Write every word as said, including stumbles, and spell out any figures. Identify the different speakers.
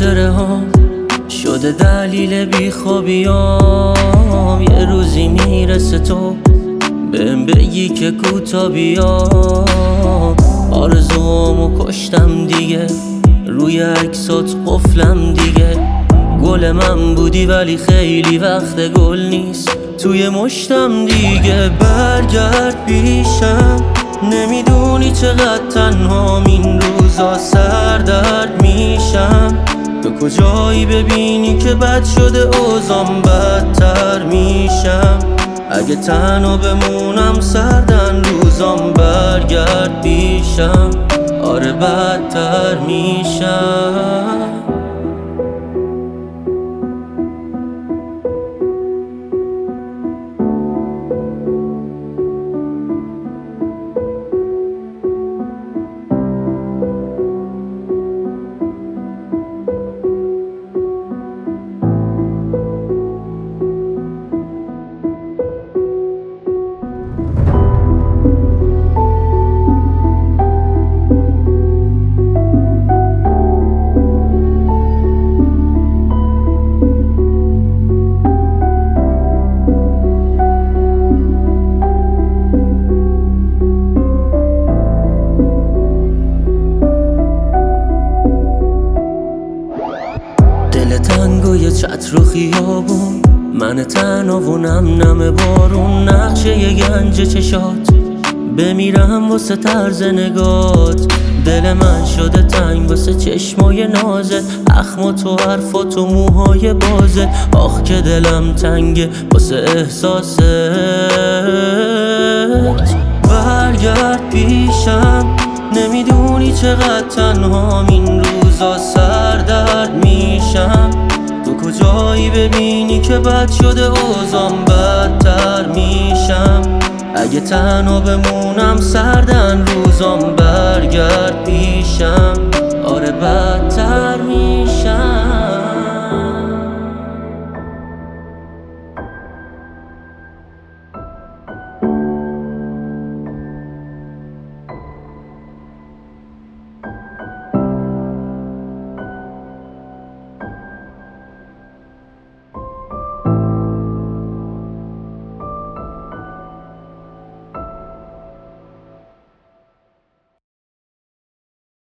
Speaker 1: خاطره ها شده دلیل بیخوابیام. یه روزی میرسه تو بهم بگی که کوتا بیام. آرزوامو کشتم دیگه، روی عکسات قفلم دیگه. گل من بودی ولی خیلی وقت گل نیست توی مشتم دیگه. برگرد پیشم، نمیدونی چقدر تنهام این روزا سردرد میشم. تو کجایی ببینی که بد شده اوضاعم بدتر میشم. اگه تنها بمونم سردن روزام برگرد پیشم. آره بدتر میشم. دل تنگوی چتر و خیابون، من تنها و نم نم بارون. نقشه ی گنج چشات بمیرم واسه طرز نگات. دل من شده تنگ واسه چشمای نازت، اخم و تو حرفات و موهای بازت. آخ که دلم تنگه واسه احساست. برگرد پیشم، نمیدونی چقدر تنهام این روزا سردرد میشم. تو کجایی ببینی که بد شده اوضاعم بدتر میشم. اگه تنها بمونم سردن روزام برگرد پیشم. آره بدتر